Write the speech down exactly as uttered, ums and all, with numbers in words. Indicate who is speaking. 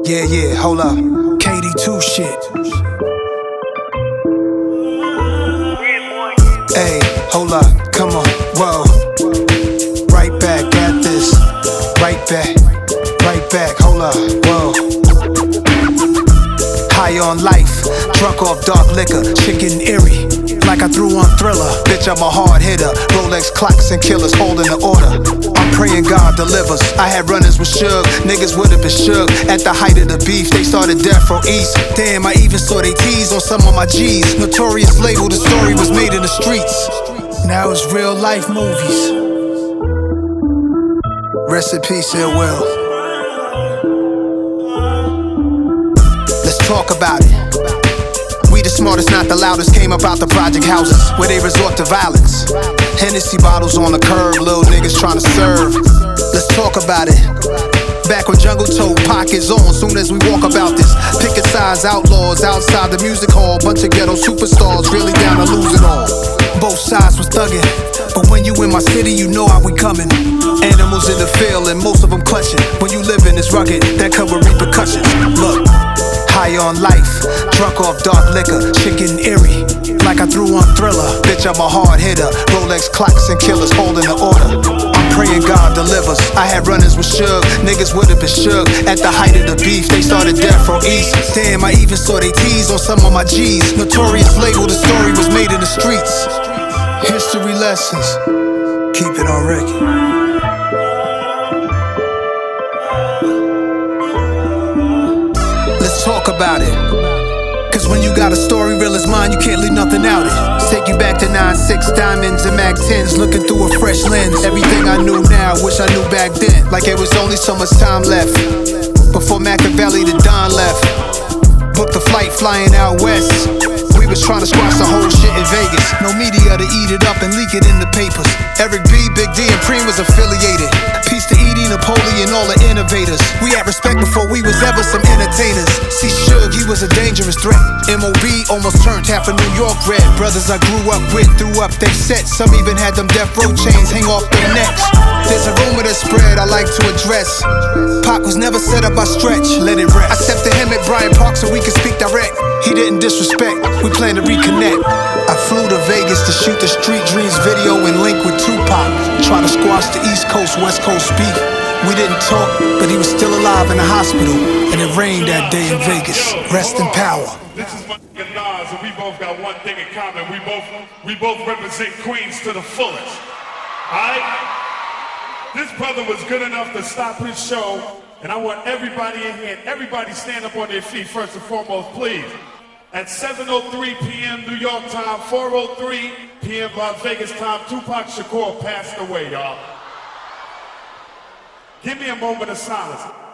Speaker 1: Yeah, yeah, hold up. K D two shit. Hey, hold up, come on, whoa. Right back at this. Right back, right back, hold up, whoa. High on life, drunk off dark liquor, shit getting eerie, like I threw on Thriller. Bitch, I'm a hard hitter, Rolex clocks and killers holding the order. I'm praying God delivers. I had runners with Suge, niggas would've been shook. At the height of the beef, they started Death Row East. Damn, I even saw they tease on some of my G's. Notorious label, the story was made in the streets. Now it's real life movies. Rest in peace, Ill Will. Let's talk about it. We the smartest, not the loudest. Came up out the project houses where they resort to violence. Hennessy bottles on the curb, little niggas trying to serve. Let's talk about it. Back when Jungle told pockets on, soon as we walk about this. Picket signs, outlaws outside the music hall. Bunch of ghetto superstars really down to lose it all. Both sides was thugging, but when you in my city, you know how we coming. Animals in the field and most of them clutching. When you live in this rugged, that come with repercussions. Look, high on life, drunk off dark liquor, shit getting eerie, like I threw on Thriller. Bitch, I'm a hard hitter, Rolex clocks and killers holding the order. I'm praying God delivers. I had runners with Suge, niggas would've been shook. At the height of the beef, they started Death Row East. Damn, I even saw they tease on some of my G's. Notorious label, the story was made in the streets. History lessons, keep it on record. Let's talk about it. Cause when you got a story real as mine, you can't leave nothing out it. Take you back to nine six diamonds and Mac tens, looking through a fresh lens. Everything I knew now, wish I knew back then. Like it was only so much time left before Machiavelli the Don left. Booked a flight flying out west. We was trying to squash the whole shit in Vegas. No media to eat it up and leak it in the papers. Eric B, Big D, and Preem was affiliated. Peace to Edie, Napoleon, all the innovators. We had respect before we was ever some entertainers. See Suge, he was a dangerous threat. M O B almost turned half of New York red. Brothers I grew up with threw up they sets. Some even had them death row chains hang off their necks. There's a rumor that spread I like to address. Pac was never set up by Stretch, let it rest. I stepped to him at Bryant Park so we could speak direct. He didn't disrespect, we plan to reconnect. I flew to Vegas to shoot the Street Dreams video and link with Tupac. Try to squash the East Coast, West Coast beef. We didn't talk, but he was still alive in the hospital. And it rained that day in Vegas. Rest in power.
Speaker 2: This is my nigga Nas, and we both got one thing in common. We both, we both represent Queens to the fullest. Alright? This brother was good enough to stop his show, and I want everybody in here, everybody stand up on their feet first and foremost, please. At seven oh three p m New York time, four oh three p m Las Vegas time, Tupac Shakur passed away, y'all. Give me a moment of silence.